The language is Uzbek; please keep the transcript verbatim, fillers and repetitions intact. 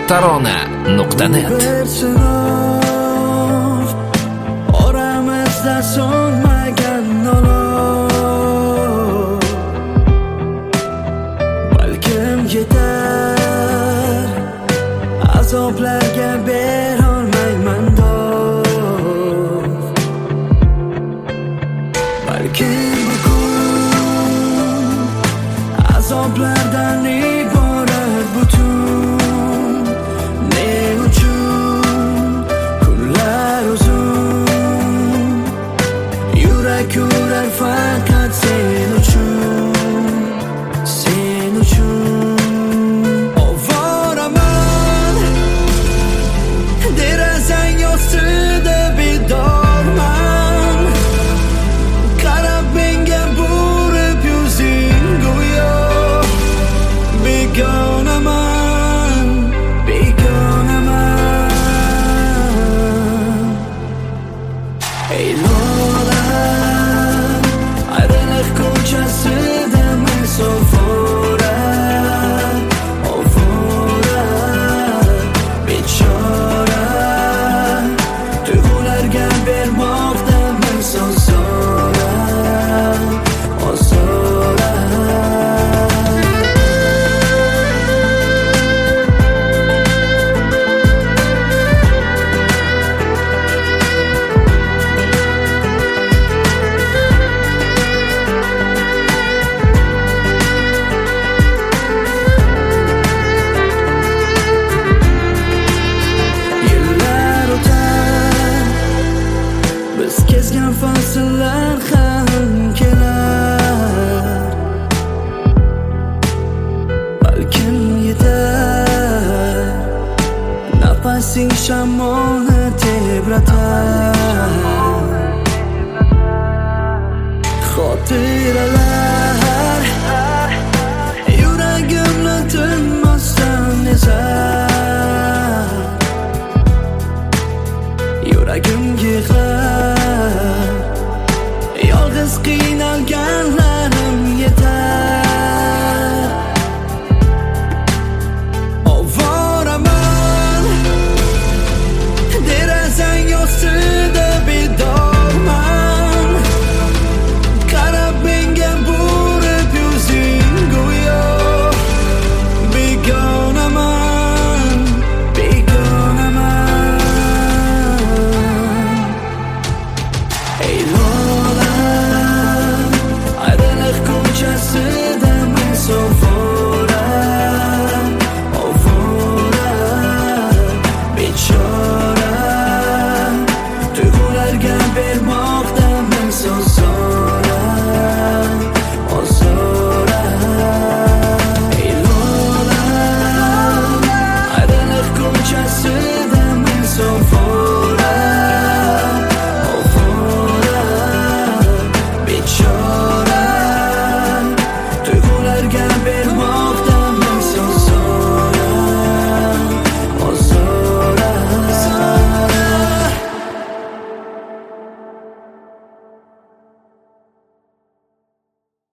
tarona nuqta net. Oramizda so'nmagan olov, balkim yetar azoblarga berolmayman do'st. Balkim bugun azoblardan iborat butun. Ne uchun kunlar uzun, yurak urar faqat sen uchun, sen uchun. Ovoraman derazang ostida bedorman, qarab menga burib yuzing go'yo begonaman, begonaman. Ey Lola, ayriliq ko'chasida men sovora, ovora, bechora, tuyg'ularga bermoqda men sozora, ozora. Yillar o'tar, biz kezgan fasllar ham kelar, balkim yetar nafasing shamolni tebratar.